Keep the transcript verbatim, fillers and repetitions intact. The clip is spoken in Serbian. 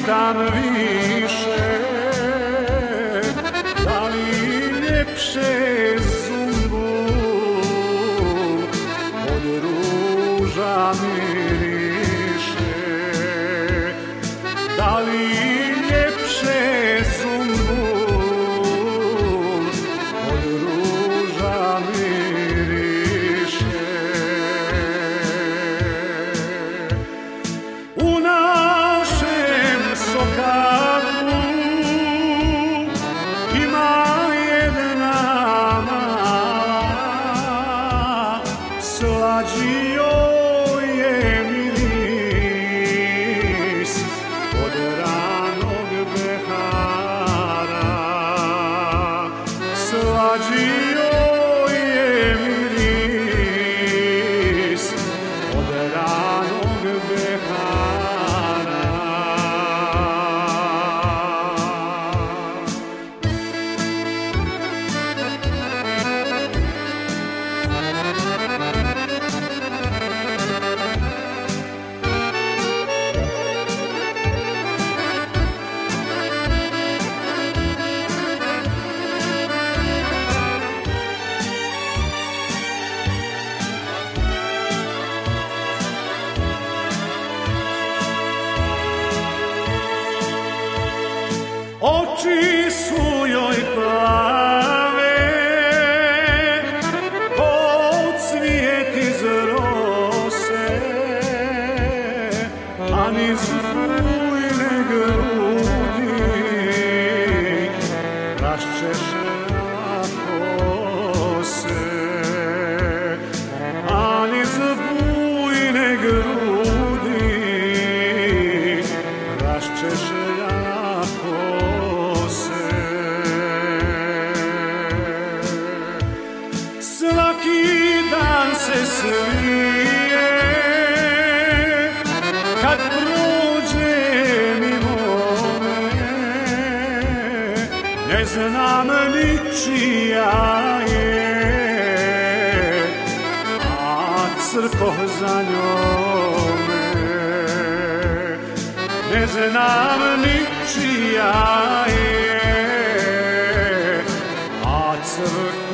čitam više, da li ljepše zumbu od ruža miriše, da li ljepše zumbu od ruža miriše. U našem sokaku ima jedna mala, slađi joj je miris od ranog behara, slađi joj je miris od ranog behara. Oči su joj plave, kao cvijet iz rose, a niz bujne grudi raščešlja kose, a niz bujne grudi raščešlja kose. Svaki dan se smije kad prođe mimo me, ne znam ničija je, a crko za njome, ne znam ničija je, a crko